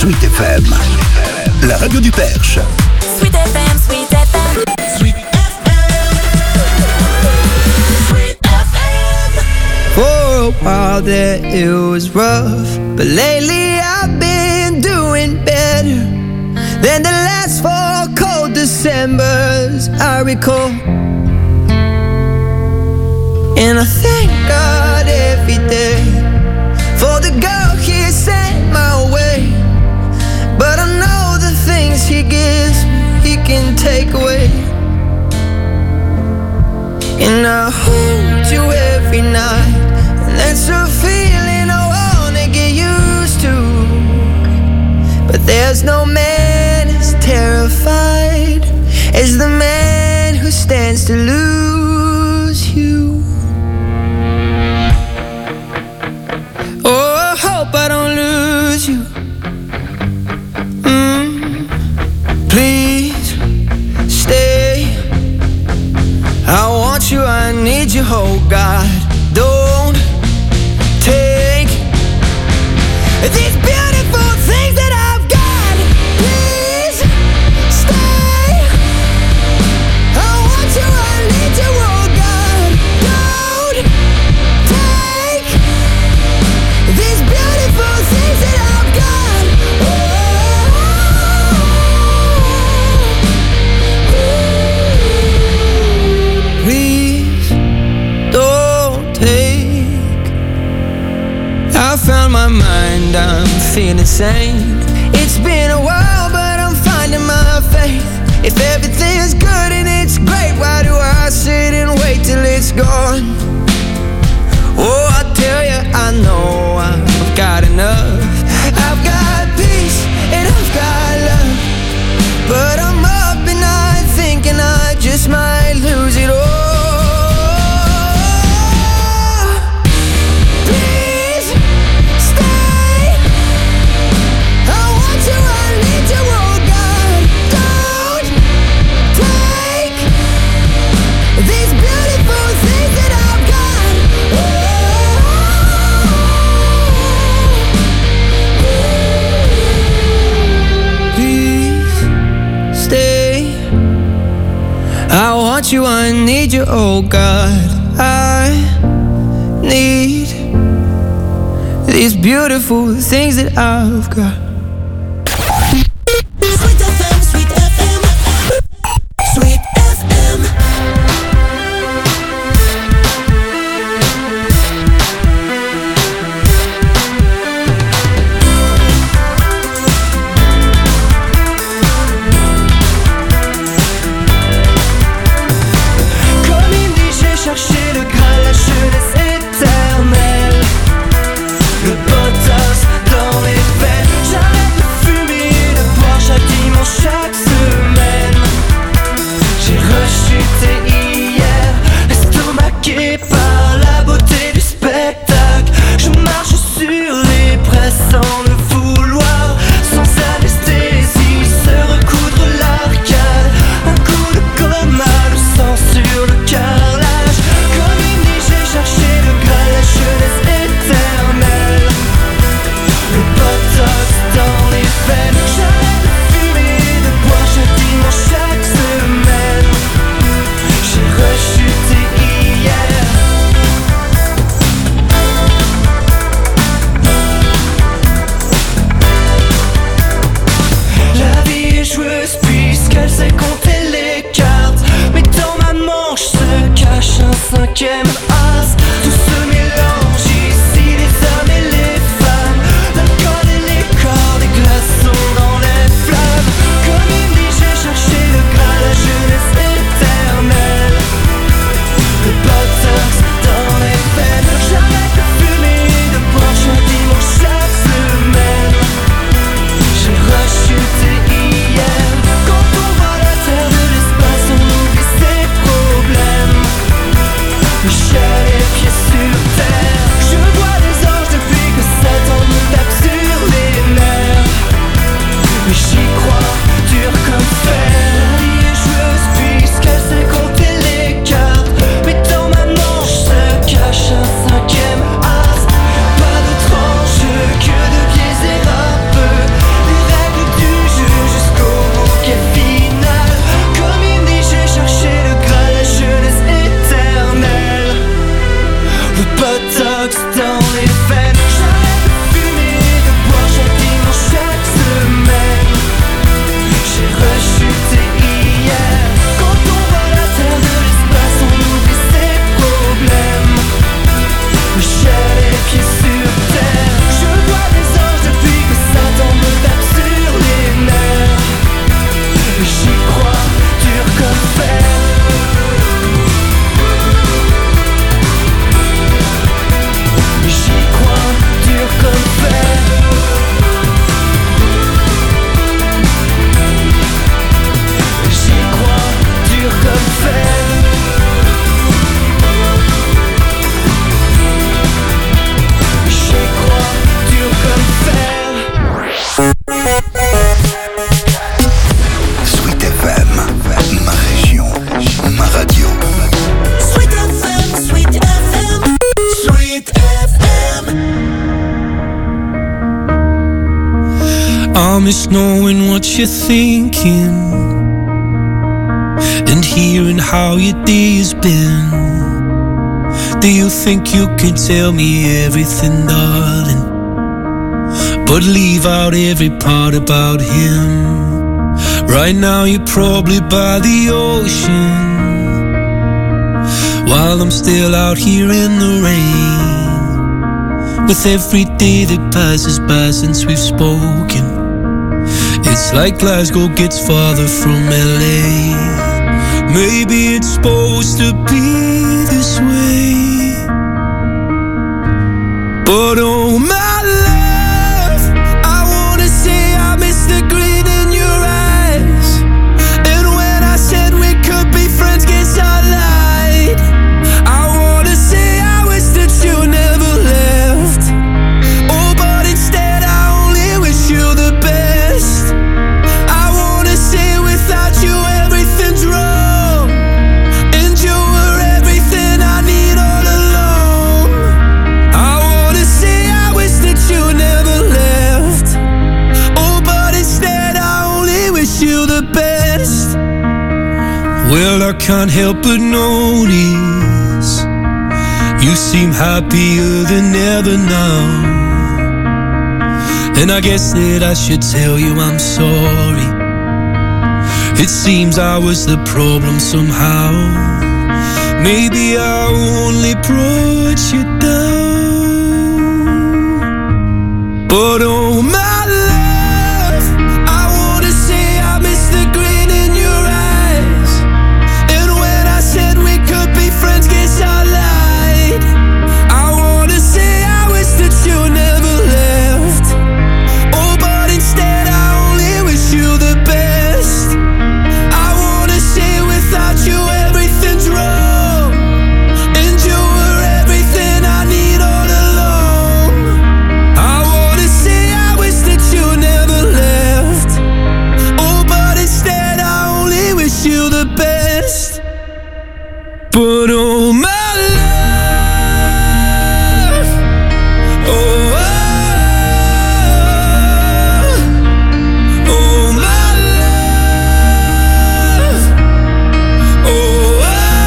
Sweet FM, la radio du Perche. Sweet FM, Sweet FM, Sweet FM. For a while there it was rough, but lately I've been doing better than the last 4 cold Decembers I recall. And I thank God every day for the girl He sent my way. But I know the things He gives me, He can take away. And I hold you every night, and that's a feeling I wanna get used to. But there's no man as terrified as the man who stands to lose you. Oh, I hope I don't lose you. Please stay. I want you, I need you, oh God. Don't take these beautiful things that I've got. Please stay. I want you, I need you, oh God. Don't take these beautiful things that I've got. Please don't take. I found my mind, I'm feeling sane. It's been a while, but I'm finding my faith. If everything's good and it's great, why do I sit and wait till it's gone? Oh, I tell you, I know I've got enough. I've got peace and I've got love, but I'm up at night thinking I just might lose it all. Please stay. I want you, I need you, oh God. Don't take these beautiful things that I've got. Please stay. I want you, I need you, oh God. I need these beautiful things that I've got. Sweet FM, Sweet FM, Sweet FM. Comme il dit, j'ai cherché le Graal, la jeunesse éternelle. Le potos dans les veines. J'arrête de fumer et de boire chaque dimanche, chaque semaine. J'ai rechuté hier, estomaqué par la beauté du spectacle. Je marche sur les presses sans le vouloir, sans anesthésie, se recoudre l'arcade. Un coup de coma, le sang sur le carrelage. Comme il dit, j'ai cherché le Graal, la jeunesse éternelle. Le potos dans les veines. J'arrête de fumer et de boire chaque dimanche, chaque semaine. J'ai rechuté hier. La vie est joueuse puisqu'elle sait compter les cartes. Mais dans ma manche se cache un 5e as. Tout se mélange ici, les hommes et les femmes, l'alcool et les corps, des glaçons dans les flammes. Comme il dit, j'ai cherché le Graal, la jeunesse éternelle. Le potos dans les veines. J'arrête de fumer et de boire chaque dimanche, chaque semaine. J'ai rechuté hier. Quand on voit la terre de l'espace, on oublie ses problèmes. Le chef I miss knowing what you're thinking and hearing how your day has been. Do you think you can tell me everything, darling, but leave out every part about him? Right now you're probably by the ocean, while I'm still out here in the rain. With every day that passes by since we've spoken, it's like Glasgow gets farther from LA. Maybe it's supposed to be this way, but oh my love, I wanna say I miss the green in your eyes. And when I said we could be friends, guess I lied. I wanna say I wish that you never left. Oh, but instead I only wish you the best. I wanna say without you everything's wrong, and you were everything I need all along. I wanna say I wish that you never left. Oh, but instead I only wish you the best. Well, I can't help but notice you seem happier than ever now, and I guess that I should tell you I'm sorry. It seems I was the problem somehow. Maybe I only brought you down, but oh my love, I wanna say I miss the green in your eyes. And when I said we could be friends, guess I lied. I wanna say I wish that you never left. Oh, but instead I only wish you the best. I wanna say without you everything's wrong, and you were everything I need all along. I wanna say I wish that you never left. Oh, but instead I only wish you the best. But oh my love, oh, oh my love, oh,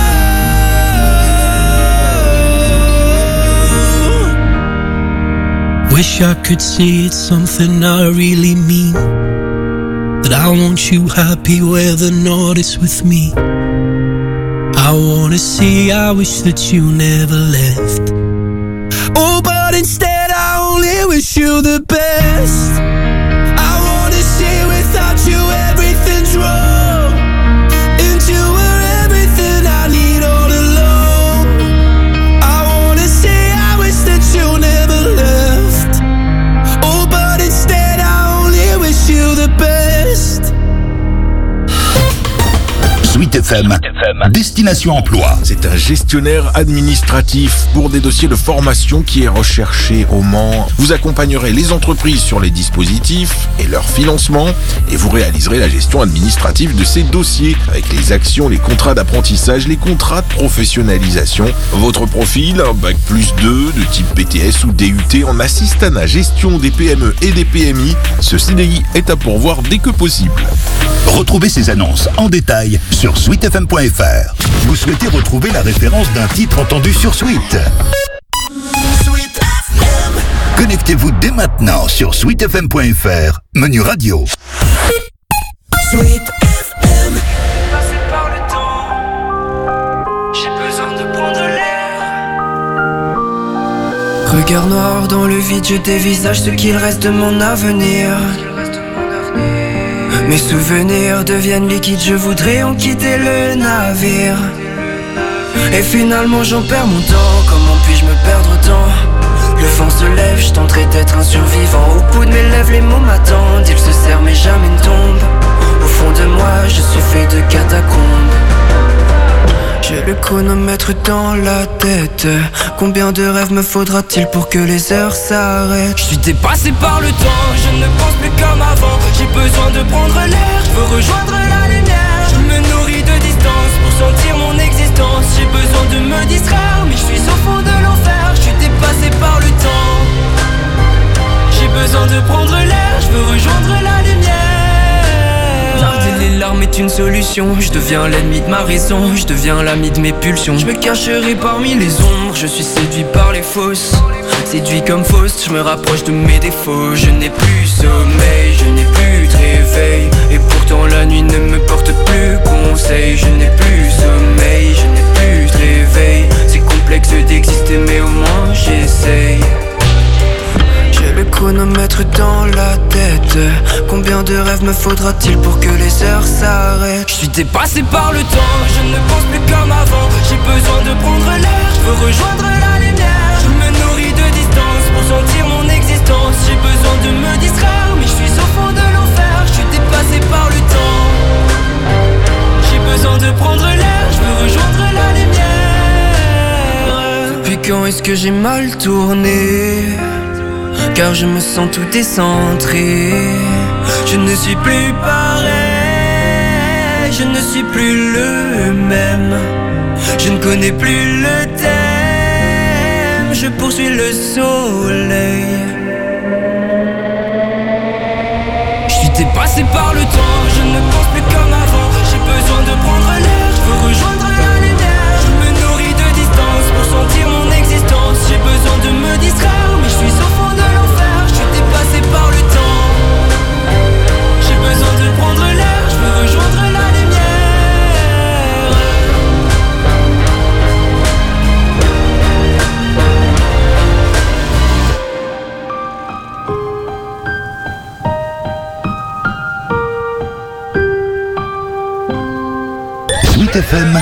wish I could say it's something I really mean, that I want you happy whether or not it's with me. I wanna say I wish that you never left. Oh, but instead I only wish you the best. I wanna say without you everything's wrong, and you were everything I need all along. I wanna say I wish that you never left. Oh, but instead I only wish you the best. Sweet FM, Destination Emploi. C'est un gestionnaire administratif pour des dossiers de formation qui est recherché au Mans. Vous accompagnerez les entreprises sur les dispositifs et leur financement, et vous réaliserez la gestion administrative de ces dossiers avec les actions, les contrats d'apprentissage, les contrats de professionnalisation. Votre profil, un bac plus 2 de type BTS ou DUT en assistanat gestion des PME et des PMI. Ce CDI est à pourvoir dès que possible. Retrouvez ces annonces en détail sur sweetfm.fr. Vous souhaitez retrouver la référence d'un titre entendu sur Sweet? Sweet FM. Connectez-vous dès maintenant sur sweetfm.fr, menu radio. Sweet FM. Passé par le temps, j'ai besoin de prendre l'air. Regard noir dans le vide, je dévisage ce qu'il reste de mon avenir. Mes souvenirs deviennent liquides, je voudrais en quitter le navire. Et finalement j'en perds mon temps, comment puis-je me perdre autant? Le vent se lève, je tenterai d'être un survivant. Au bout de mes lèvres, les mots m'attendent, ils se serrent mais jamais ne tombent. Au fond de moi, je suis fait de catacombes. J'ai le chronomètre dans la tête. Combien de rêves me faudra-t-il pour que les heures s'arrêtent? Je suis dépassé par le temps, je ne pense plus comme avant. J'ai besoin de prendre l'air, je veux rejoindre la lumière. Je me nourris de distance pour sentir mon existence. J'ai besoin de me distraire, mais je suis au fond de l'enfer. Je suis dépassé par le temps. J'ai besoin de prendre l'air, je veux rejoindre la une solution. Je deviens l'ennemi de ma raison, je deviens l'ami de mes pulsions. Je me cacherai parmi les ombres, je suis séduit par les fausses. Séduit comme Faust, je me rapproche de mes défauts. Je n'ai plus sommeil, je n'ai plus de réveil. Et pourtant la nuit ne me porte plus conseil. Je n'ai plus sommeil, je n'ai plus de réveil. C'est complexe d'exister mais au moins j'essaye. J'ai le chronomètre dans la tête. Combien de rêves me faudra-t-il pour que les heures s'arrêtent? Je suis dépassé par le temps, je ne pense plus comme avant. J'ai besoin de prendre l'air, je veux rejoindre la lumière. Je me nourris de distance pour sentir mon existence. J'ai besoin de me distraire, mais je suis au fond de l'enfer. Je suis dépassé par le temps. J'ai besoin de prendre l'air, je veux rejoindre la lumière. Depuis quand est-ce que j'ai mal tourné? Car je me sens tout décentré. Je ne suis plus pareil, je ne suis plus le même. Je ne connais plus le thème, je poursuis le soleil. Je suis dépassé par le temps, je ne pense plus comme avant. J'ai besoin de prendre l'air, je veux rejoindre la lumière. Je me nourris de distance pour sentir mon existence. J'ai besoin de me distraire, mais je suis au fond de l'enfer. Je suis dépassé par le temps. J'ai besoin de prendre l'air, je veux rejoindre la lumière. Sweet FM,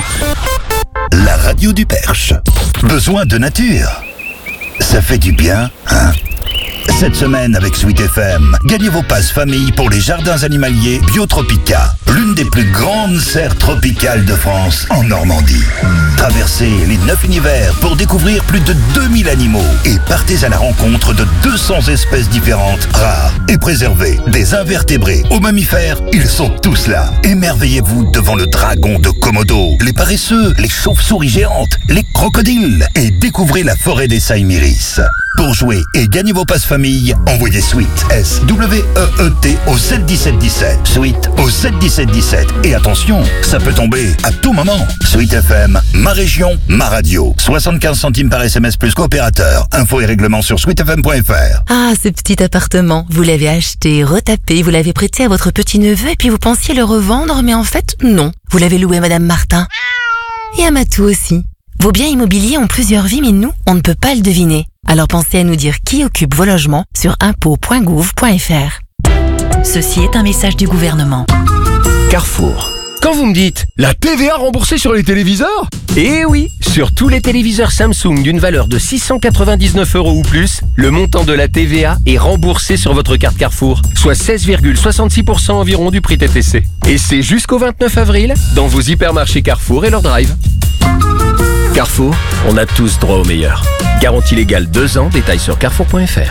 la radio du Perche. Besoin de nature? Ça fait du bien, hein? Cette semaine avec Sweet FM, gagnez vos passes famille pour les jardins animaliers Biotropica, l'une des plus grandes serres tropicales de France en Normandie. Traversez les 9 univers pour découvrir plus de 2000 animaux et partez à la rencontre de 200 espèces différentes, rares et préservées. Des invertébrés aux mammifères, ils sont tous là. Émerveillez-vous devant le dragon de Komodo, les paresseux, les chauves-souris géantes, les crocodiles et découvrez la forêt des Saïmiris. Pour jouer et gagner vos passes famille, envoyez Sweet, S-W-E-E-T au 71717. Sweet au 71717. Et attention, ça peut tomber à tout moment. Sweet FM, ma région, ma radio. 75 centimes par SMS plus coopérateur. Infos et règlements sur sweetfm.fr. Ah, ce petit appartement, vous l'avez acheté, retapé, vous l'avez prêté à votre petit-neveu et puis vous pensiez le revendre, mais en fait, non. Vous l'avez loué à Madame Martin. Et à Matou aussi. Vos biens immobiliers ont plusieurs vies, mais nous, on ne peut pas le deviner. Alors pensez à nous dire qui occupe vos logements sur impôts.gouv.fr. Ceci est un message du gouvernement. Carrefour. Quand vous me dites la TVA remboursée sur les téléviseurs? Eh oui, sur tous les téléviseurs Samsung d'une valeur de 699 € ou plus, le montant de la TVA est remboursé sur votre carte Carrefour, soit 16,66% environ du prix TTC. Et c'est jusqu'au 29 avril dans vos hypermarchés Carrefour et leur drive. Carrefour, on a tous droit au meilleur. Garantie légale 2 ans, détails sur carrefour.fr.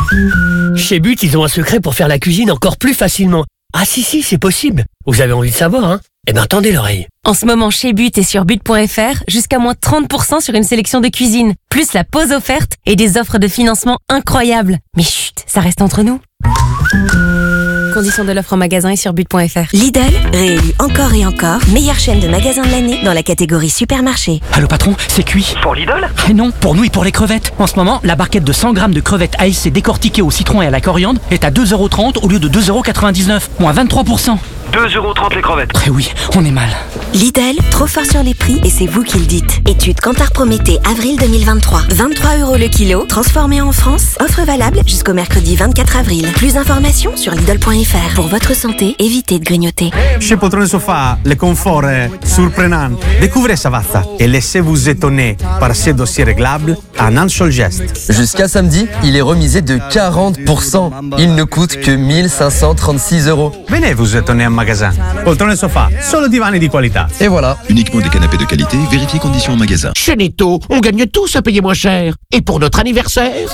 Chez But, ils ont un secret pour faire la cuisine encore plus facilement. Ah si, c'est possible. Vous avez envie de savoir, hein? Eh ben, tendez l'oreille. En ce moment, chez But et sur but.fr, jusqu'à moins 30% sur une sélection de cuisine. Plus la pause offerte et des offres de financement incroyables. Mais chut, ça reste entre nous. Conditions de l'offre en magasin et sur but.fr. Lidl, réélu encore et encore, meilleure chaîne de magasins de l'année dans la catégorie supermarché. Allô patron, c'est cuit. Pour Lidl? Et non, pour nous et pour les crevettes. En ce moment, la barquette de 100 grammes de crevettes ASC décortiquées au citron et à la coriandre est à 2,30 € au lieu de 2,99 €, moins 23%. 2,30 € les crevettes. Eh oui, on est mal. Lidl, trop fort sur les prix et c'est vous qui le dites. Étude Kantar Prométhée, avril 2023. 23 € le kilo, transformé en France. Offre valable jusqu'au mercredi 24 avril. Plus d'informations sur Lidl.fr. Pour votre santé, évitez de grignoter. Chez Poltrone Sofa, le confort est surprenant. Découvrez Savazza et laissez-vous étonner par ces dossiers réglables en un seul geste. Jusqu'à samedi, il est remisé de 40%. Il ne coûte que 1536 €. Venez vous étonner en magasin. Poltrone Sofa, solo divani di qualità. Et voilà. Uniquement des canapés de qualité, vérifiez conditions en magasin. Chez Netto, on gagne tous à payer moins cher. Et pour notre anniversaire,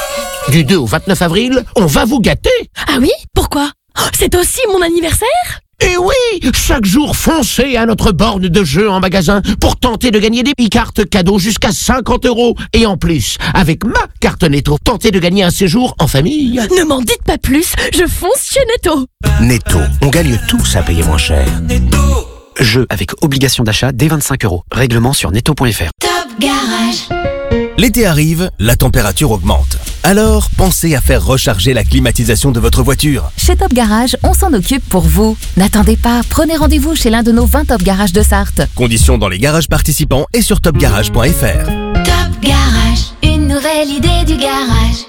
du 2 au 29 avril, on va vous gâter. Ah oui? Pourquoi? C'est aussi mon anniversaire? Et oui, chaque jour, foncez à notre borne de jeu en magasin pour tenter de gagner des e-cartes cadeaux jusqu'à 50 €. Et en plus, avec ma carte Netto, tentez de gagner un séjour en famille. Ne m'en dites pas plus, je fonce chez Netto. Netto, on gagne tous à payer moins cher. Jeu avec obligation d'achat dès 25 €. Règlement sur netto.fr. Top Garage. L'été arrive, la température augmente. Alors, pensez à faire recharger la climatisation de votre voiture. Chez Top Garage, on s'en occupe pour vous. N'attendez pas, prenez rendez-vous chez l'un de nos 20 Top Garage de Sarthe. Conditions dans les garages participants et sur topgarage.fr. Top Garage, une nouvelle idée du garage.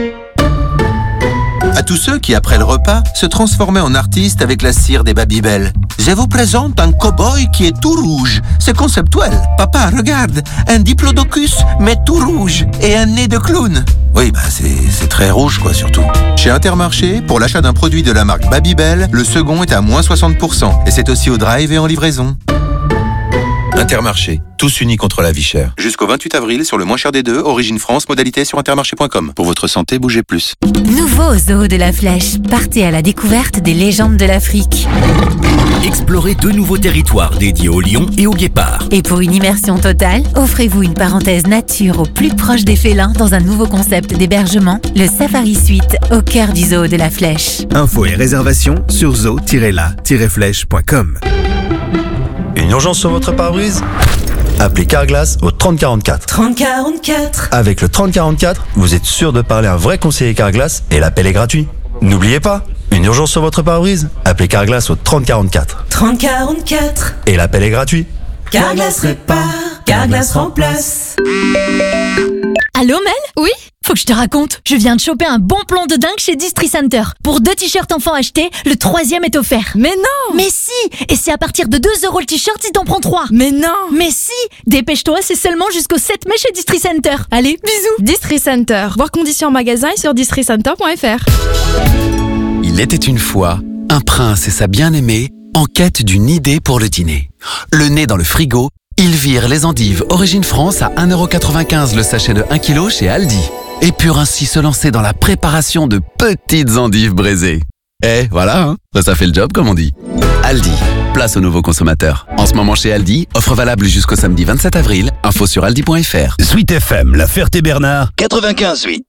À tous ceux qui, après le repas, se transformaient en artistes avec la cire des Babybel. Je vous présente un cow-boy qui est tout rouge. C'est conceptuel. Papa, regarde, un diplodocus, mais tout rouge, et un nez de clown. Oui, c'est très rouge, quoi, surtout. Chez Intermarché, pour l'achat d'un produit de la marque Babybel, le second est à moins 60%. Et c'est aussi au drive et en livraison. Intermarché, tous unis contre la vie chère. Jusqu'au 28 avril sur le moins cher des deux, Origine France, modalité sur intermarché.com. Pour votre santé, bougez plus. Nouveau zoo de la Flèche. Partez à la découverte des légendes de l'Afrique. Explorez 2 nouveaux territoires dédiés aux lions et aux guépards. Et pour une immersion totale, offrez-vous une parenthèse nature au plus proche des félins dans un nouveau concept d'hébergement, le Safari Suite, au cœur du zoo de la Flèche. Infos et réservations sur zoo-la-flèche.com. Une urgence sur votre pare-brise ? Appelez Carglass au 3044. 3044. Avec le 3044, vous êtes sûr de parler à un vrai conseiller Carglass et l'appel est gratuit. N'oubliez pas, une urgence sur votre pare-brise ? Appelez Carglass au 3044. 3044. Et l'appel est gratuit. Carglass répare, Carglass remplace. Allô Mel ? Oui ? Faut que je te raconte. Je viens de choper un bon plan de dingue chez Distri Center. Pour 2 t-shirts enfants achetés, le 3e est offert. Mais non ! Mais si ! Et c'est à partir de 2 € le t-shirt si t'en prends 3. Mais non ! Mais si ! Dépêche-toi, c'est seulement jusqu'au 7 mai chez Distri Center. Allez, bisous ! Distri Center. Voir conditions en magasin et sur districenter.fr. Il était une fois un prince et sa bien-aimée en quête d'une idée pour le dîner. Le nez dans le frigo, ils virent les endives Origine France à 1,95 € le sachet de 1 kg chez Aldi. Et purent ainsi se lancer dans la préparation de petites endives braisées. Et voilà, hein, ça fait le job comme on dit. Aldi, place aux nouveaux consommateurs. En ce moment chez Aldi, offre valable jusqu'au samedi 27 avril. Info sur aldi.fr. Sweet FM, La Ferté-Bernard, 95.8.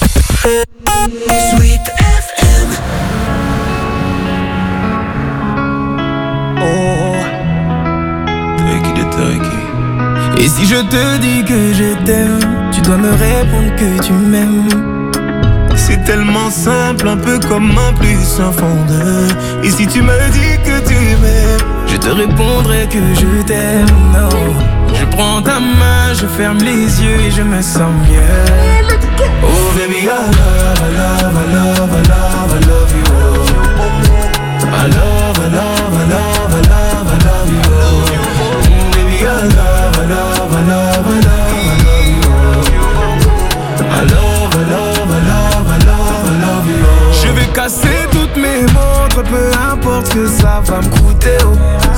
Sweet FM. Oh, et si je te dis que je t'aime, tu dois me répondre que tu m'aimes. C'est tellement simple, un peu comme un plus un fond de. Et si tu me dis que tu m'aimes, je te répondrai que je t'aime. Non, je prends ta main, je ferme les yeux et je me sens mieux. Oh baby, I love, I love, I love, I love, I love you. I love, I love, I love, I love, I love you. Baby, I love, I love, I love, I love, I love you. I love, I love, I love, I love, I love you. Je vais casser toutes mes montres, peu importe ce que ça va me coûter. Oh.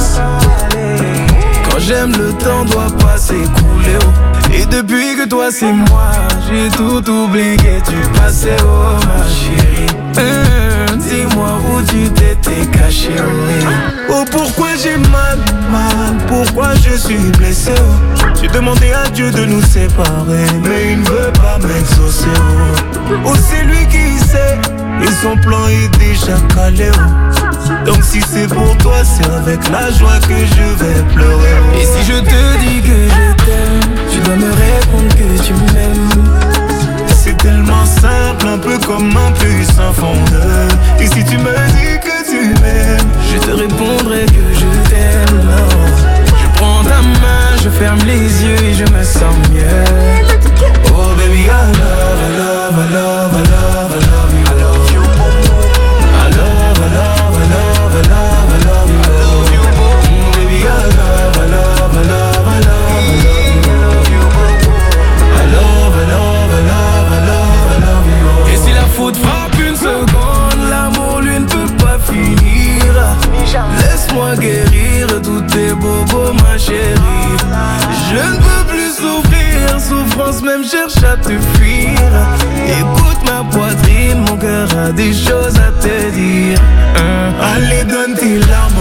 Quand j'aime, le temps doit pas s'écouler. Oh. Et depuis que toi c'est moi, j'ai tout oublié, tu passais, oh ma chérie. Dis-moi où tu t'étais caché, oh pourquoi j'ai mal, pourquoi je suis blessé, oh. J'ai demandé à Dieu de nous séparer, mais il ne veut pas m'exaucer, oh. Oh c'est lui qui sait, et son plan est déjà calé, oh. Donc si c'est pour toi, c'est avec la joie que je vais pleurer, oh. Et si je te dis que je t'aime, tu dois me répondre que tu m'aimes. C'est tellement simple, un peu comme un plus un fondeur. Et si tu me dis que tu m'aimes, je te répondrai que je t'aime. Je prends ta main, je ferme les yeux et je me sens mieux. Oh baby, I love, I love, I love, I love, I love you. I love, I love, I love, I love, I love you. Baby, I love, I love, I love, I love, I love you. I love, I love, I love, I love, I love you. Et si la faute frappe une seconde, l'amour lui ne peut pas finir. Laisse-moi guérir tous tes bobos, ma chérie. Je ne peux plus souffrir, souffrance même cherche à te fuir. Écoute ma poitrine, mon cœur a des choses à te dire. Allez, donne tes larmes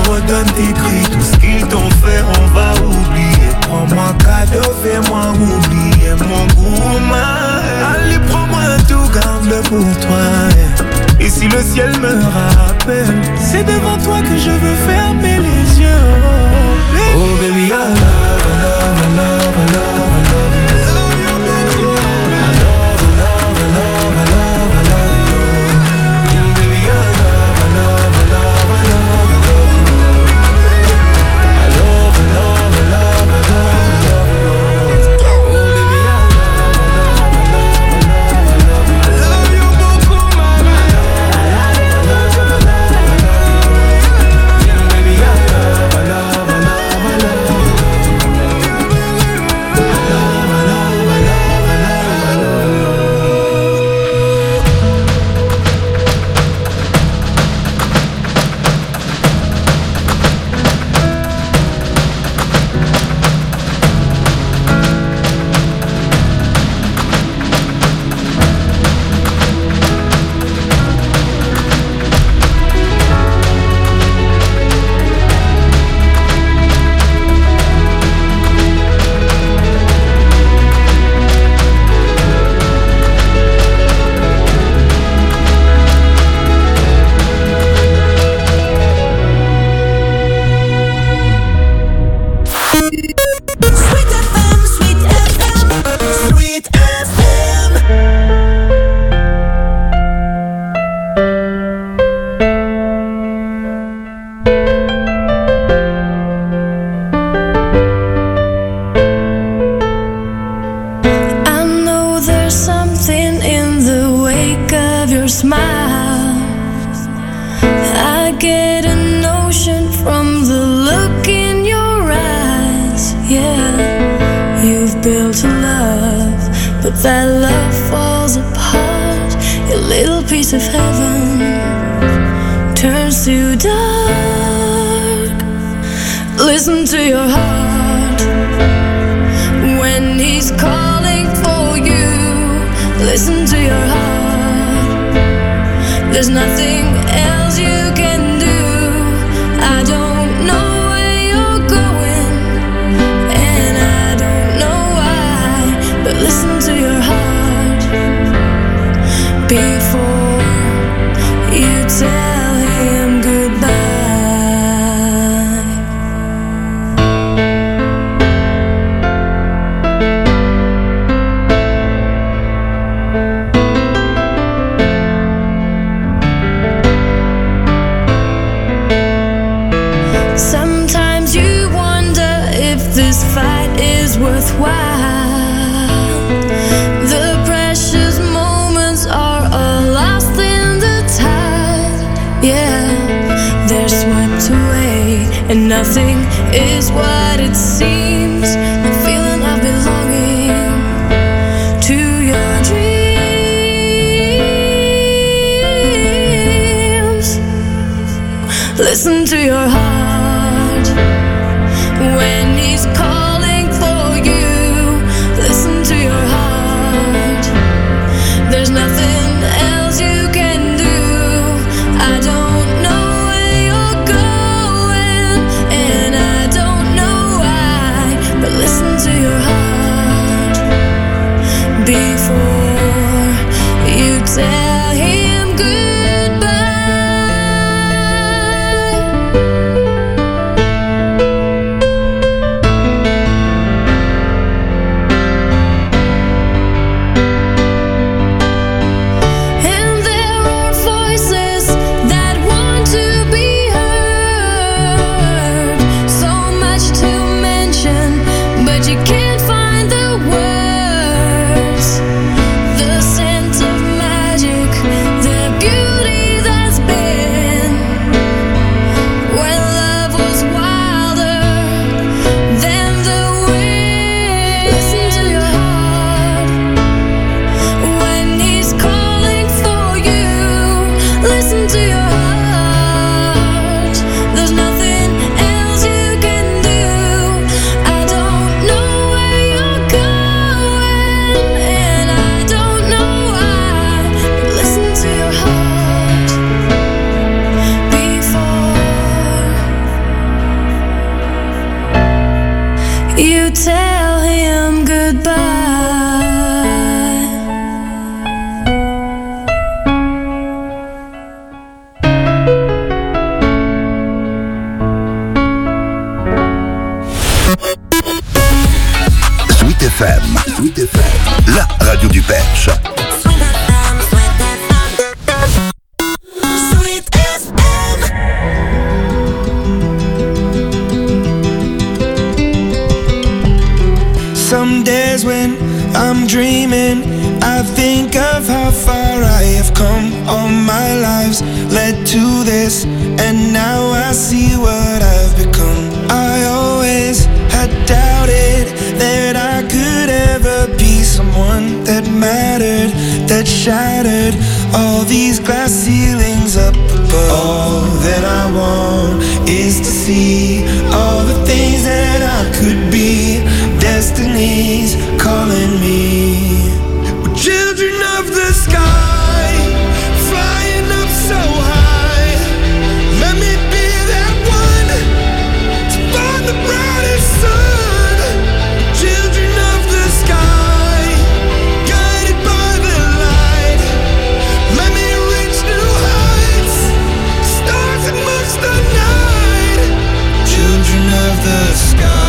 ciel me rappelle. C'est devant toi que je veux fermer les yeux. Oh baby, I love, I love, I love, I love, I love you. That love falls apart. Your little piece of heaven turns to dark. Listen to your heart when he's calling for you. Listen to your heart. There's nothing else you can do. I don't know where you're going, and I don't know why, but listen to your heart before you tell him goodbye. Sometimes you wonder if this fight is worthwhile. The precious moments are all lost in the tide. Yeah, they're swept away, and nothing is what it seems. The feeling of belonging to your dreams. Listen to your heart when he's calling for you. Listen to your heart. There's nothing else you can do. I don't know where you're going, and I don't know why, but listen to your heart before you tell him goodbye. FM. Sweet FM, la radio du Perche. Sweet FM. Some days when I'm dreaming, I think of how far I have come. All my lives led to this, and now I see what I've become. I always had doubted that I could ever be someone that mattered, that shattered all these glass ceilings up above. All that I want is to see all the things that I could be. Destiny's calling me. We're children of the sky, flying up so high. Let me be that one to find the brightest sun. Children of the sky, guided by the light. Let me reach new heights, stars amongst the night. Children of the sky.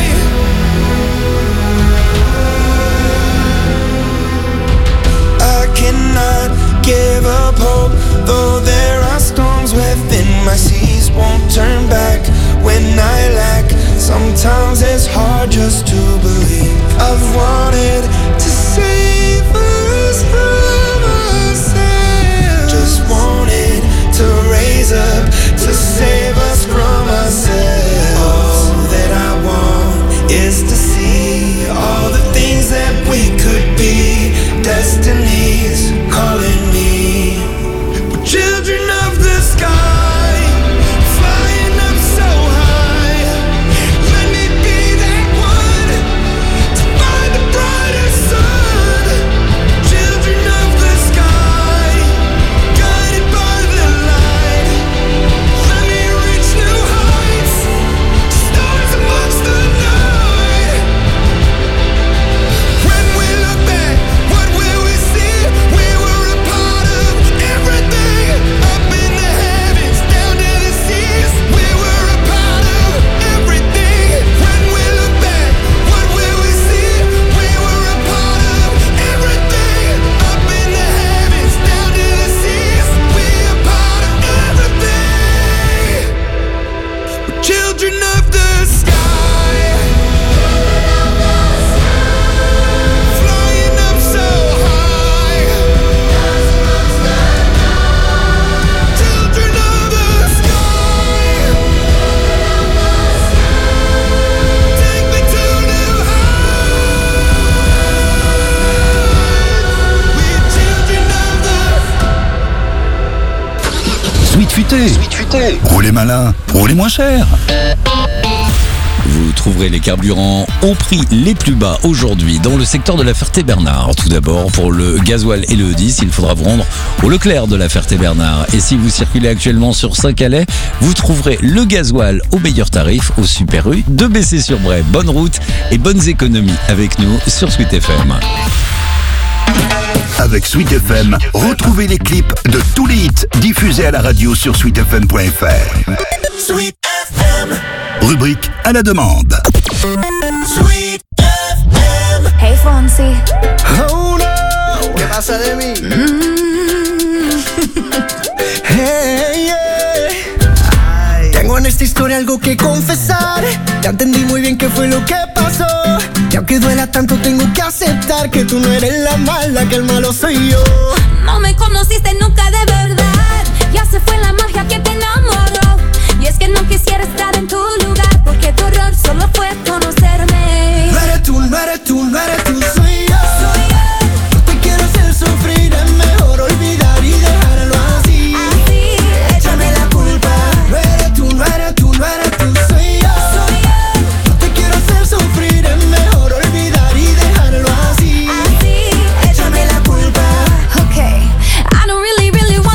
Cannot give up hope, though there are storms within my seas. Won't turn back when I lack. Sometimes it's hard just to believe. I've wanted to save us from ourselves. Just wanted to raise up to save us from ourselves. All that I want is to see all the things that we could be. Destiny's calling me. We're children of the sky, flying up so high. Let me be that one to find the brightest sun. Children of the sky, guided by the light. Let me reach new heights, stars amongst the night. When we look back, what will we see? We were a part of everything, up in the heavens, down to the seas. We were a part of everything. When we look back, what will we see? We were a part of everything, up in the heavens, down to the seas. We a part of everything. We're children of the sky, flying up so high. Children of the sky, take me to new heights. We're children of the Sweet Futé. Roulez malin, roulez moins cher. Vous trouverez les carburants au prix les plus bas aujourd'hui dans le secteur de la Ferté-Bernard. Tout d'abord, pour le gasoil et le 10, il faudra vous rendre au Leclerc de la Ferté-Bernard. Et si vous circulez actuellement sur Saint-Calais, vous trouverez le gasoil au meilleur tarif au Super U de Bessé-sur-Bray. Bonne route et bonnes économies avec nous sur Sweet FM. Avec Sweet FM, retrouvez les clips de tous les hits diffusés à la radio sur sweetfm.fr. Sweet FM. Rubrique à la demande. Sweet FM. Hey Fonsi. Oh no, ¿qué pasa de mí? Hey, yeah. Tengo en esta historia algo que confesar. Ya entendí muy bien qué fue lo que pasó. Y aunque duela tanto tengo que aceptar que tú no eres la mala, que el malo soy yo. No me conociste nunca de verdad. Ya se fue la magia que te enamoró. Y es que no quisiera estar en tu lugar, porque tu error solo fue conocerme. No eres tú, no eres tú, no eres tú, soy yo. No te quiero hacer sufrir, es mejor olvidar y dejarlo así. Échame la culpa. No eres tú, no eres tú, no eres tú, soy yo. No te quiero hacer sufrir, es mejor olvidar y dejarlo así. Échame la culpa. Okay, I don't really want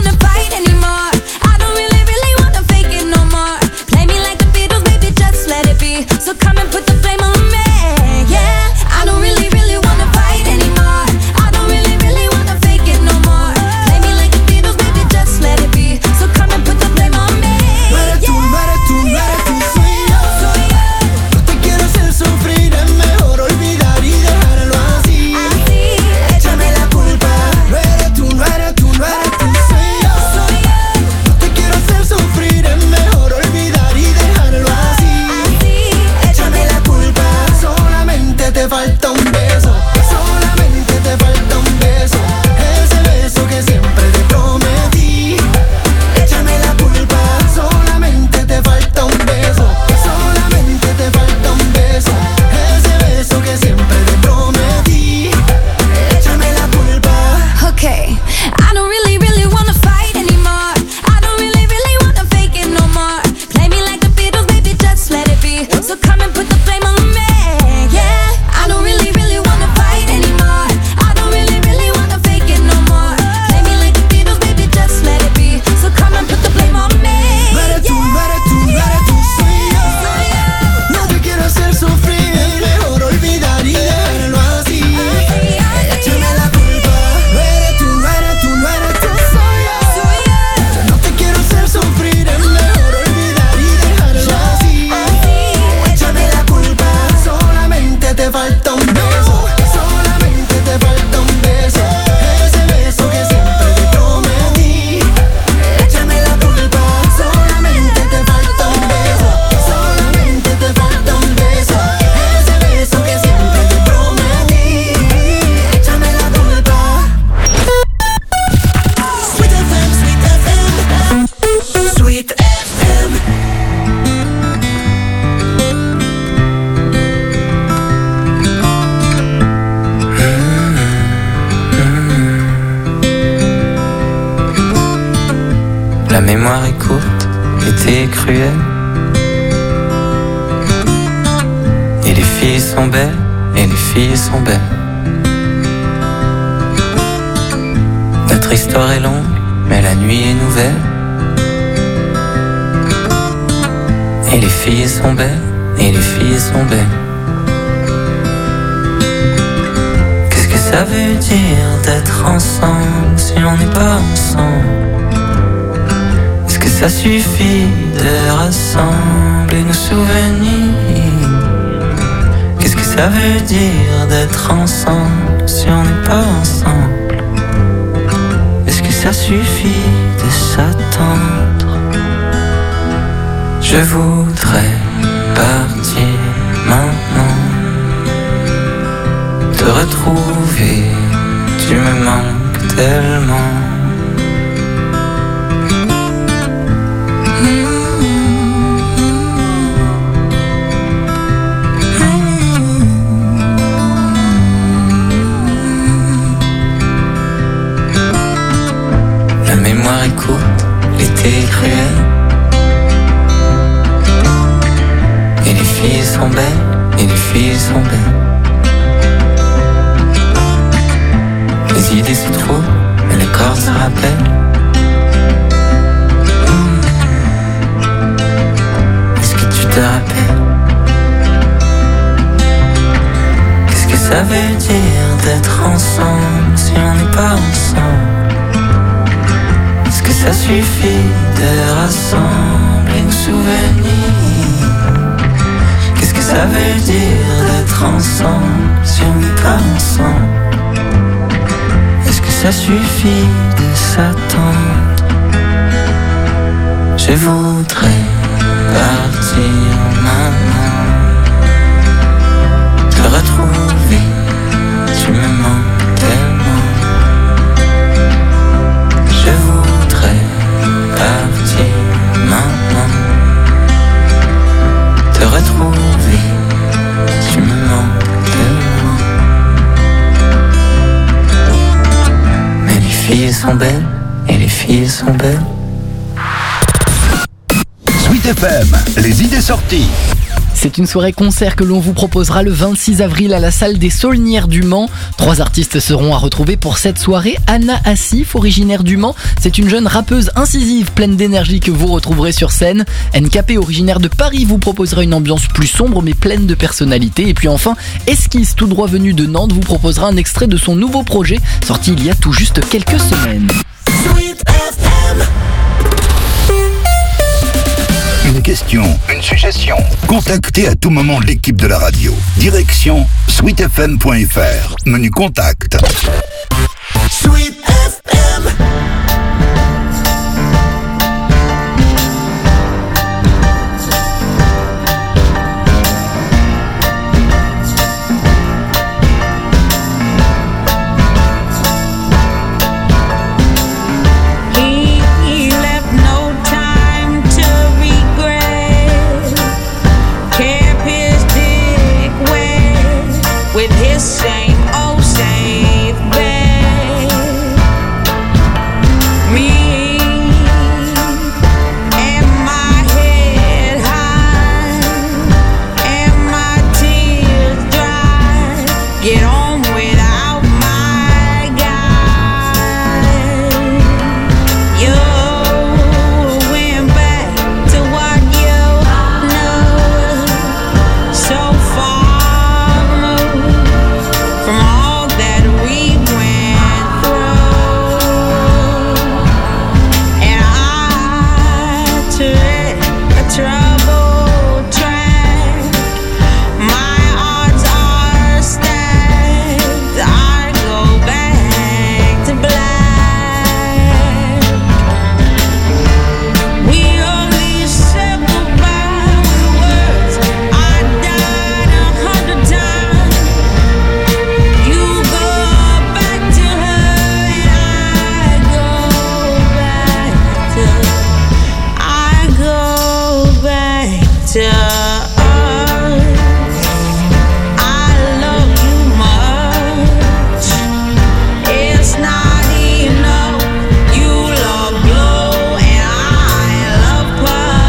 l'été cruel. Et les filles sont belles, et les filles sont belles. Notre histoire est longue, mais la nuit est nouvelle. Et les filles sont belles, et les filles sont belles. Qu'est-ce que ça veut dire d'être ensemble si on n'est pas ensemble? Est-ce que ça suffit de rassembler nos souvenirs? Qu'est-ce que ça veut dire d'être ensemble si on n'est pas ensemble? Est-ce que ça suffit de s'attendre? Je voudrais partir maintenant, te retrouver, tu me manques tellement. La mémoire est courte, l'été est cruel. Et les filles sont belles, et les filles sont belles. Les idées se trouvent, et les corps se rappellent. Est-ce que tu te rappelles? Qu'est-ce que ça veut dire d'être ensemble si on n'est pas ensemble? Est-ce que ça suffit de rassembler nos souvenirs? Qu'est-ce que ça veut dire d'être ensemble si on n'est pas ensemble? Est-ce que ça suffit de s'attendre? Je voudrais partir maintenant, te retrouver, tu me manques tellement. Je voudrais partir maintenant, te retrouver, tu me manques tellement. Mais les filles sont belles, et les filles sont belles. Sweet FM, les idées sorties. C'est une soirée concert que l'on vous proposera le 26 avril à la salle des Saulnières du Mans. 3 artistes seront à retrouver pour cette soirée. Anna Assif, originaire du Mans, c'est une jeune rappeuse incisive pleine d'énergie que vous retrouverez sur scène. NKP, originaire de Paris, vous proposera une ambiance plus sombre mais pleine de personnalité. Et puis enfin, Esquisse, tout droit venu de Nantes, vous proposera un extrait de son nouveau projet, sorti il y a tout juste quelques semaines. Une question, une suggestion. Contactez à tout moment l'équipe de la radio. Direction sweetfm.fr. Menu contact. Sweet FM. He left no time to regret. Kept his dick wet with his same old safe bet. Me and my head high and my tears dry. Get on without my guy. You went back to what you know, so far removed from all that we went through. And I tread a troubled track. My odds are stacked. I go back to black. We only said goodbye with words. I died 100 times. You go back to her and I go back to us. I love you much. It's not enough. You love glow and I love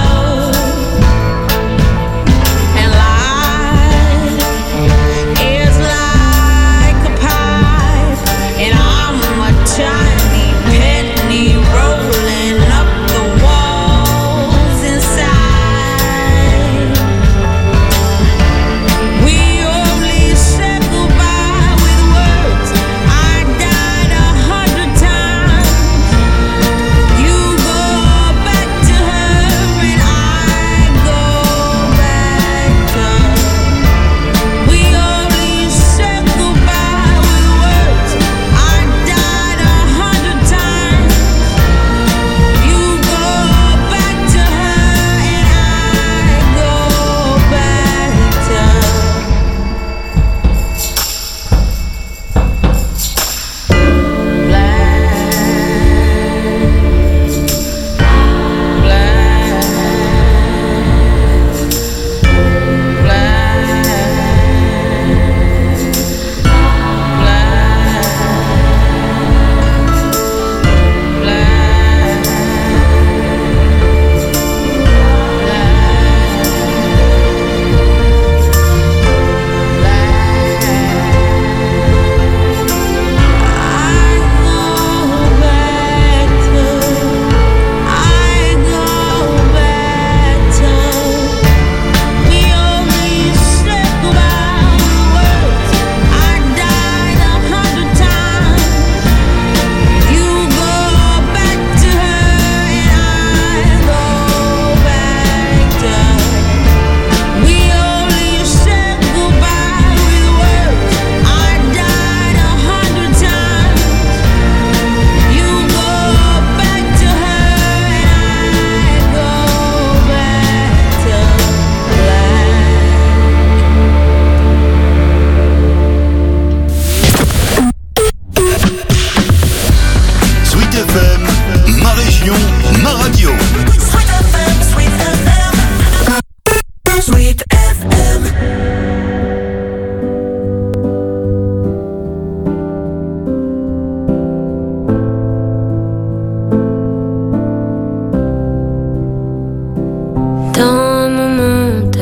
Dans mon monde,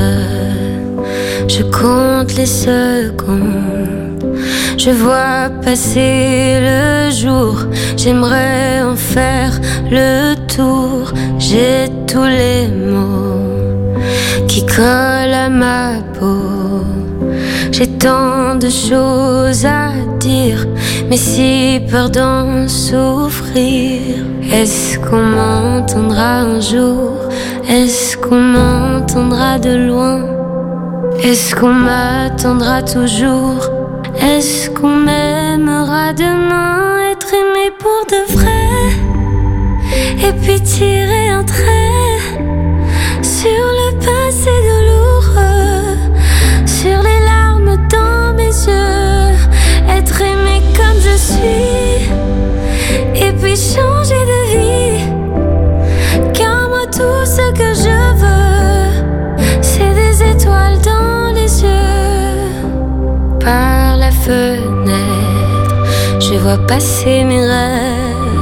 je compte les secondes. Je vois passer le jour, j'aimerais en faire le tour. J'ai tous les mots qui collent à ma peau. J'ai tant de choses à dire, mais si peur d'en souffrir. Est-ce qu'on m'entendra un jour? Est-ce qu'on m'entendra de loin? Est-ce qu'on m'attendra toujours? Est-ce qu'on m'aimera demain? Être aimé pour de vrai, et puis tirer un trait sur le passé douloureux, sur les larmes dans mes yeux. Être aimé comme je suis, et puis changer de vie. Car moi tout ce que je veux, c'est des étoiles dans les yeux. Par la fenêtre, je vois passer mes rêves.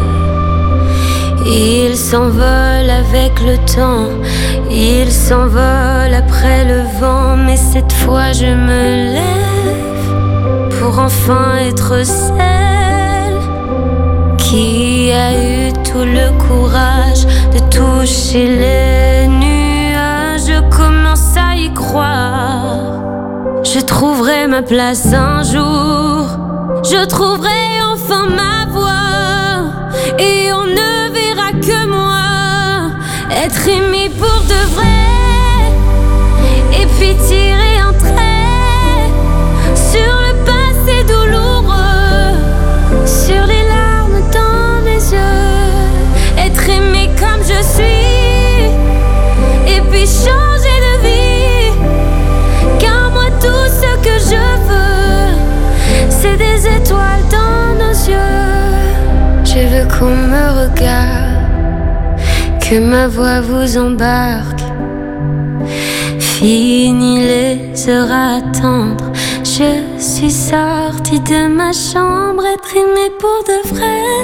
Ils s'envolent avec le temps, ils s'envolent après le vent. Mais cette fois je me lève pour enfin être celle qui a eu tout le courage de toucher les nuages. Je commence à y croire. Je trouverai ma place un jour. Je trouverai enfin ma voie, et on ne verra que moi. Être aimé pour de vrai, et puis tirer un trait sur le passé douloureux, sur les larmes dans mes yeux. Être aimé comme je suis, et puis changer de vie. Car moi tout ce que je veux, c'est des étoiles dans nos yeux. Je veux qu'on me regarde, que ma voix vous embarque. Fini les heures à attendre, je suis sortie de ma chambre. Être aimée pour de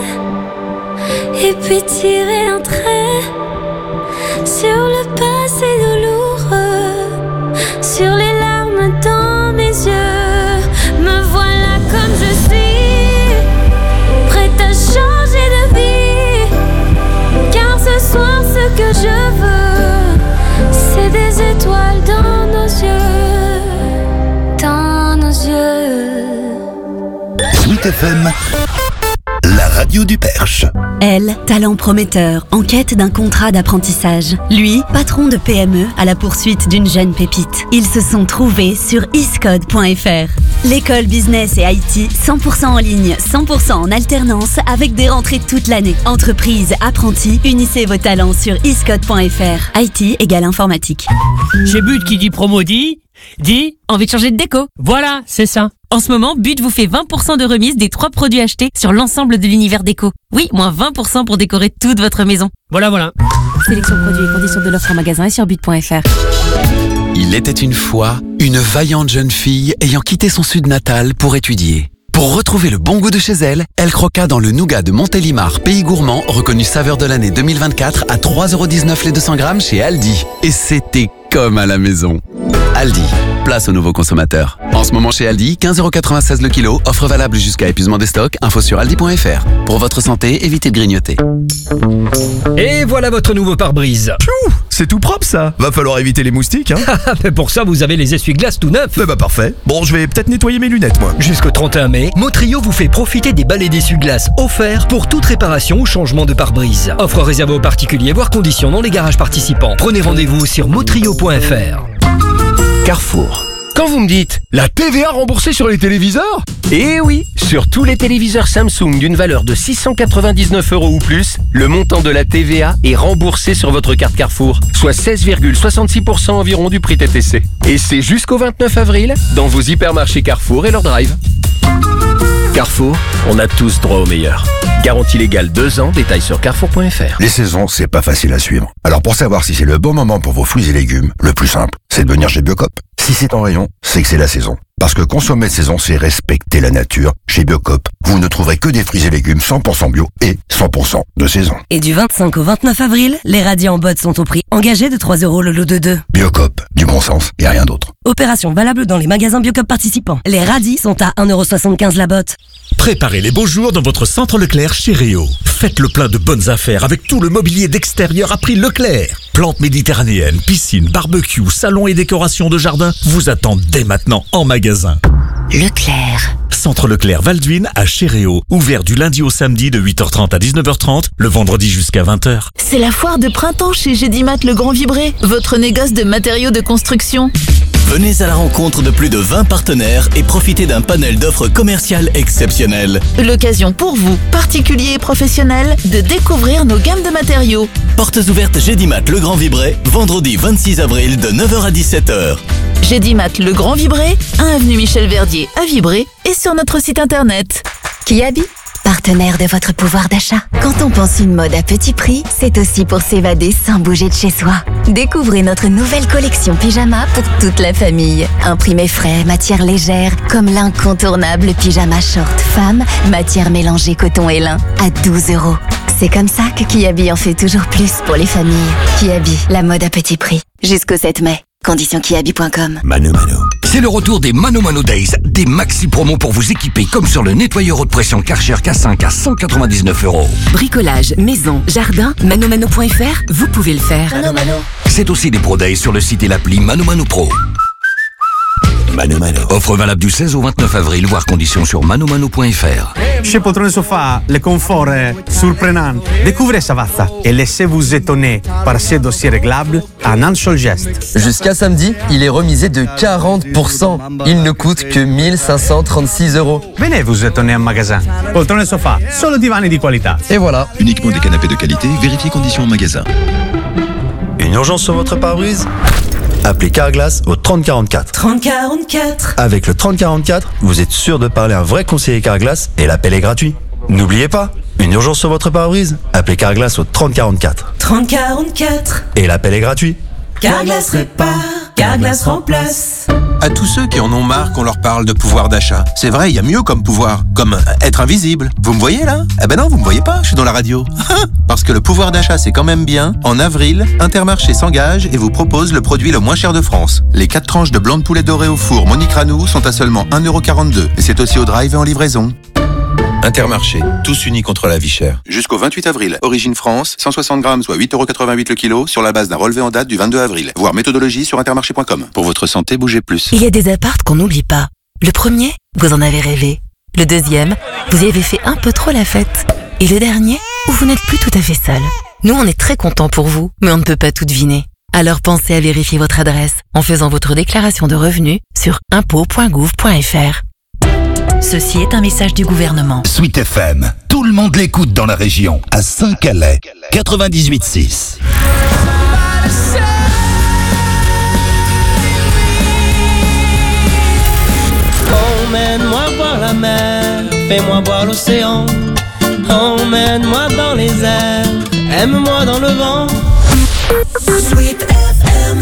vrai, et puis tirer un trait sur le passé douloureux, sur les larmes dans mes yeux. Me voilà comme je suis, prête à changer de vie. Car ce soir ce que je veux, c'est des étoiles dans nos yeux, dans nos yeux. Sweet FM, la radio du Perche. Elle, talent prometteur, en quête d'un contrat d'apprentissage. Lui, patron de PME à la poursuite d'une jeune pépite. Ils se sont trouvés sur iscode.fr. L'école business et IT 100% en ligne, 100% en alternance avec des rentrées toute l'année. Entreprise, apprentis, unissez vos talents sur iscode.fr. IT égale informatique. Chez But qui dit promo dit envie de changer de déco. Voilà, c'est ça. En ce moment, But vous fait 20% de remise des 3 produits achetés sur l'ensemble de l'univers déco. Oui, moins 20% pour décorer toute votre maison. Voilà. Sélection produits et conditions de l'offre en magasin et sur but.fr. Il était une fois une vaillante jeune fille ayant quitté son sud natal pour étudier. Pour retrouver le bon goût de chez elle, elle croqua dans le nougat de Montélimar, pays gourmand, reconnu saveur de l'année 2024 à 3,19€ les 200 grammes chez Aldi. Et c'était comme à la maison. Aldi, place aux nouveaux consommateurs. En ce moment chez Aldi, 15,96€ le kilo, offre valable jusqu'à épuisement des stocks, info sur aldi.fr. Pour votre santé, évitez de grignoter. Et voilà votre nouveau pare-brise. Pfiou, c'est tout propre ça. Va falloir éviter les moustiques, hein. Mais pour ça, vous avez les essuie-glaces tout neufs. Bah parfait. Bon, je vais peut-être nettoyer mes lunettes, moi. Jusqu'au 31 mai, Motrio vous fait profiter des balais d'essuie-glaces offerts pour toute réparation ou changement de pare-brise. Offre réservée aux particuliers, voire conditions dans les garages participants. Prenez rendez-vous sur motrio.fr. Carrefour. Quand vous me dites la TVA remboursée sur les téléviseurs? Eh oui, sur tous les téléviseurs Samsung d'une valeur de 699€ ou plus, le montant de la TVA est remboursé sur votre carte Carrefour, soit 16,66% environ du prix TTC. Et c'est jusqu'au 29 avril dans vos hypermarchés Carrefour et leur drive. Carrefour, on a tous droit au meilleur. Garantie légale 2 ans, détails sur carrefour.fr. Les saisons, c'est pas facile à suivre. Alors pour savoir si c'est le bon moment pour vos fruits et légumes, le plus simple, c'est de venir chez Biocop. Si c'est en rayon, c'est que c'est la saison. Parce que consommer de saison, c'est respecter la nature. Chez Biocop, vous ne trouverez que des fruits et légumes 100% bio et 100% de saison. Et du 25 au 29 avril, les radis en botte sont au prix engagé de 3 € le lot de 2. Biocop, du bon sens et rien d'autre. Opération valable dans les magasins Biocop participants. Les radis sont à 1,75 € la botte. Préparez les beaux jours dans votre centre Leclerc chez Réo. Faites le plein de bonnes affaires avec tout le mobilier d'extérieur à prix Leclerc. Plantes méditerranéennes, piscine, barbecue, salon et décoration de jardin vous attendent dès maintenant en magasin. Leclerc. Centre Leclerc Valduine à Chéréo, ouvert du lundi au samedi de 8h30 à 19h30, le vendredi jusqu'à 20h. C'est la foire de printemps chez Gédimat Le Grand Vibré, votre négoce de matériaux de construction. Venez à la rencontre de plus de 20 partenaires et profitez d'un panel d'offres commerciales exceptionnelles. L'occasion pour vous, particuliers et professionnels, de découvrir nos gammes de matériaux. Portes ouvertes Gédimat Le Grand Vibré, vendredi 26 avril de 9h à 17h. Gédimat Le Grand Vibré, 1 avenue Michel Verdier à Vibré et sur notre site internet. Kiabi, partenaire de votre pouvoir d'achat. Quand on pense une mode à petit prix, c'est aussi pour s'évader sans bouger de chez soi. Découvrez notre nouvelle collection pyjama pour toute la famille. Imprimé frais, matière légère, comme l'incontournable pyjama short femme, matière mélangée coton et lin, à 12 €. C'est comme ça que Kiabi en fait toujours plus pour les familles. Kiabi, la mode à petit prix. Jusqu'au 7 mai. Conditions kiabi.com. Mano Mano. C'est le retour des Mano Mano Days, des maxi promos pour vous équiper comme sur le nettoyeur haute pression Karcher K5 à 199 €. Bricolage, maison, jardin, manomano.fr, vous pouvez le faire. Mano Mano. C'est aussi des Pro Days sur le site et l'appli Mano Mano Pro. Mano Mano. Offre valable du 16 au 29 avril, voire conditions sur manomano.fr. Chez Poltrone Sofa, le confort est surprenant. Découvrez Savazza et laissez-vous étonner par ses dossiers réglables en un seul geste. Jusqu'à samedi, il est remisé de 40%. Il ne coûte que 1536 €. Venez vous étonner en magasin. Poltrone Sofa, solo divani di qualità. Et voilà. Uniquement des canapés de qualité, vérifiez conditions en magasin. Une urgence sur votre pare-brise ? Appelez Carglass au 3044. 3044. Avec le 3044, vous êtes sûr de parler à un vrai conseiller Carglass et l'appel est gratuit. N'oubliez pas, une urgence sur votre pare-brise, appelez Carglass au 3044. 3044. Et l'appel est gratuit. Carglass répare, Carglass remplace. À tous ceux qui en ont marre qu'on leur parle de pouvoir d'achat. C'est vrai, il y a mieux comme pouvoir, comme être invisible. Vous me voyez là ? Eh ben non, vous me voyez pas, je suis dans la radio. Parce que le pouvoir d'achat, c'est quand même bien. En avril, Intermarché s'engage et vous propose le produit le moins cher de France. Les 4 tranches de blanc de poulet doré au four Monique Ranou sont à seulement 1,42 €. Et c'est aussi au drive et en livraison. Intermarché, tous unis contre la vie chère. Jusqu'au 28 avril, Origine France, 160 grammes, soit 8,88 € le kilo, sur la base d'un relevé en date du 22 avril. Voir méthodologie sur intermarché.com. Pour votre santé, bougez plus. Il y a des appartes qu'on n'oublie pas. Le premier, vous en avez rêvé. Le deuxième, vous y avez fait un peu trop la fête. Et le dernier, où vous n'êtes plus tout à fait seul. Nous, on est très contents pour vous, mais on ne peut pas tout deviner. Alors pensez à vérifier votre adresse en faisant votre déclaration de revenus sur impôts.gouv.fr. Ceci est un message du gouvernement. Sweet FM, tout le monde l'écoute dans la région, à Saint-Calais, 98.6. Emmène-moi voir la mer, fais-moi voir l'océan. Emmène-moi dans les airs, aime-moi dans le vent. Sweet FM.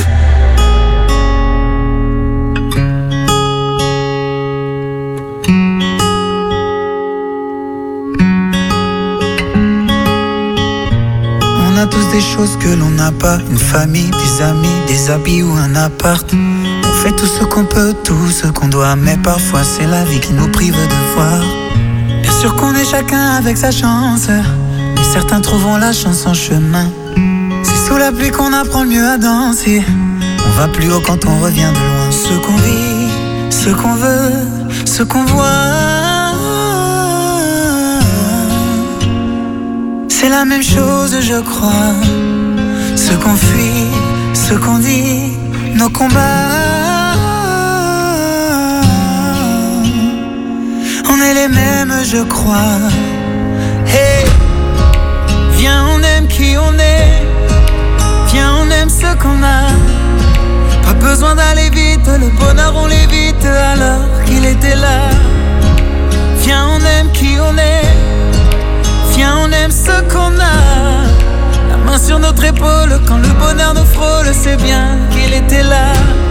On a tous des choses que l'on n'a pas, une famille, des amis, des habits ou un appart. On fait tout ce qu'on peut, tout ce qu'on doit, mais parfois c'est la vie qui nous prive de voir. Bien sûr qu'on est chacun avec sa chance, mais certains trouveront la chance en chemin. C'est sous la pluie qu'on apprend le mieux à danser. On va plus haut quand on revient de loin. Ce qu'on vit, ce qu'on veut, ce qu'on voit, c'est la même chose, je crois. Ce qu'on fuit, ce qu'on dit, nos combats, on est les mêmes, je crois. Hey, viens, on aime qui on est. Viens, on aime ce qu'on a. Pas besoin d'aller vite, le bonheur on l'évite alors qu'il était là. Viens, on aime qui on est. Viens, on aime ce qu'on a. La main sur notre épaule quand le bonheur nous frôle. C'est bien qu'il était là.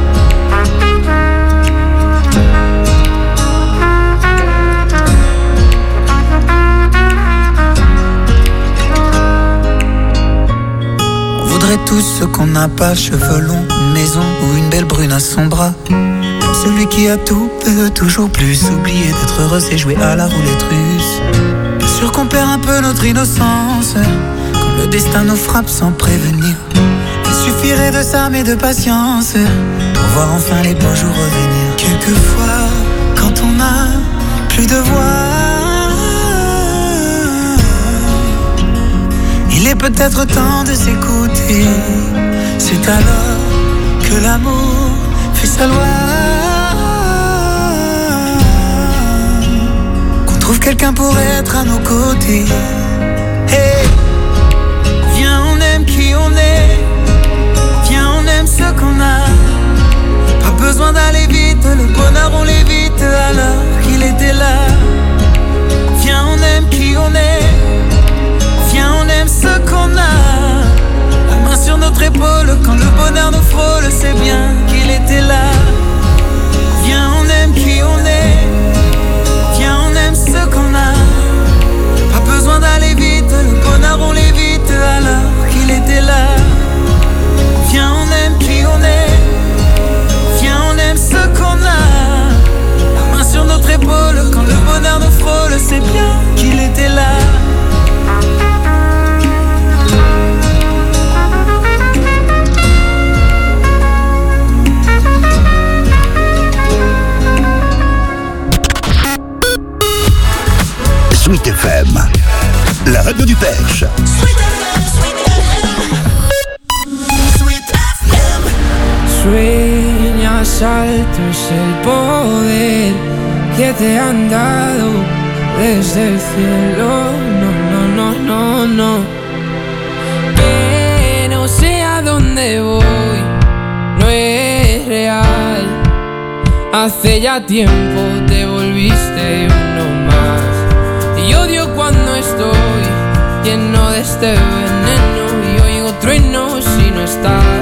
On voudrait tous ce qu'on n'a pas. Cheveux longs, une maison ou une belle brune à son bras. Même celui qui a tout peut toujours plus. Oublier d'être heureux c'est jouer à la roulette russe. Bien sûr qu'on perd un peu notre innocence quand le destin nous frappe sans prévenir. Il suffirait de ça mais de patience pour voir enfin les beaux jours revenir. Quelquefois quand on n'a plus de voix, il est peut-être temps de s'écouter. C'est alors que l'amour fait sa loi. Qu'on trouve quelqu'un pour être à nos côtés. Hey, viens, on aime qui on est. Viens, on aime ce qu'on a. Pas besoin d'aller vite, le bonheur on l'évite alors qu'il était là. Viens, on aime qui on est. Viens, on aime ce qu'on a. La main sur notre épaule quand le bonheur nous frôle. C'est bien qu'il était là. Viens, on aime qui on est. Viens, on aime ce qu'on a. Pas besoin d'aller vite, le bonheur on l'évite alors qu'il était là. Viens, on aime qui on est. Viens, on aime ce qu'on a. La main sur notre épaule quand le bonheur nous frôle. C'est bien qu'il était là. Sweet FM, la radio du Perche. Sueñas alto es el poder que te han dado desde el cielo. No, no, no, no, no. Que no sé a dónde voy, no es real. Hace ya tiempo te volviste uno más. Y odio cuando estoy lleno de este veneno y oigo truenos si no estás.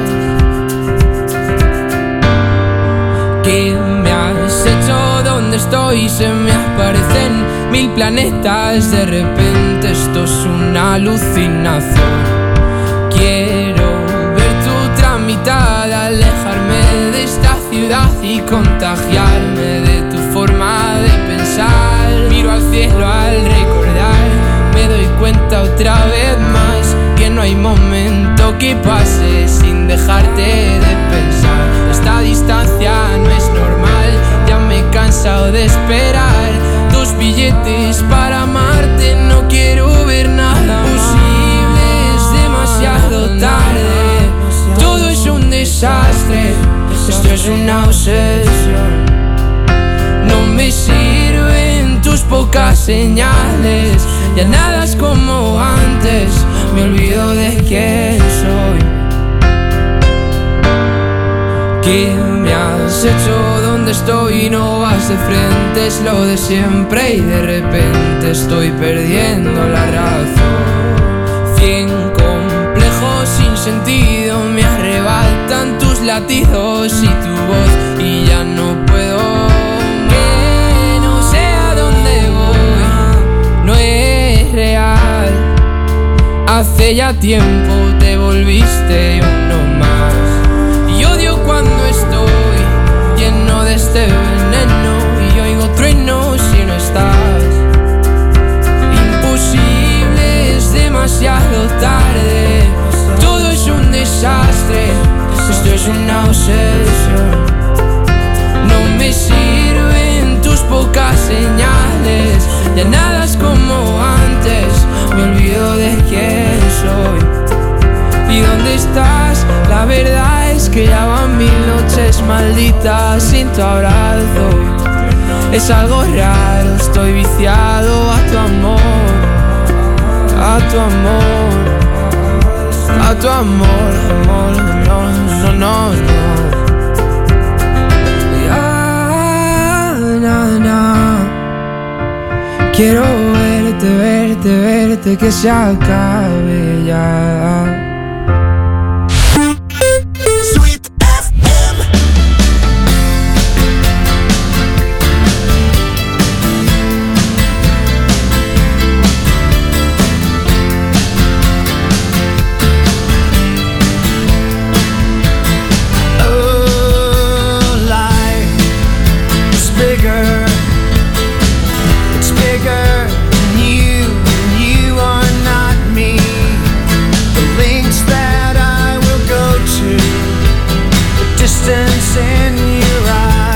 ¿Qué me has hecho? ¿Dónde estoy? Se me aparecen 1000 planetas. De repente esto es una alucinación. Quiero ver tu otra mitad, alejarme de esta ciudad y contagiarme de tu forma de pensar. Miro al cielo al recordar, me doy cuenta otra vez más que no hay momento que pase sin dejarte de pensar. Esta distancia no es normal, ya me he cansado de esperar. 2 billetes para amarte, no quiero ver nada posible, es demasiado tarde. Todo es un desastre, esto es una obsesión. No me sirven tus pocas señales, ya nada es como antes, me olvido de quién soy. ¿Qué me has hecho? ¿Dónde estoy? No vas de frente, es lo de siempre y de repente estoy perdiendo la razón. 100 complejos sin sentido me arrebatan tus latidos y tu voz y ya no puedo. Que no sé a dónde voy, no es real. Hace ya tiempo te volviste uno más. Y odio cuando estoy lleno de este veneno y oigo truenos si no estás. Imposible, es demasiado tarde. Todo es un desastre, esto es una obsesión. No me sirven tus pocas señales, ya nada es como antes, me olvido de quién soy. ¿Y dónde estás? La verdad es que ya van 1000 noches malditas sin tu abrazo. Es algo raro, estoy viciado a tu amor, a tu amor, a tu amor, amor, no, no, no, no. Ya, na, na. Quiero verte, verte verte que se acabe ya. Distance in your eyes.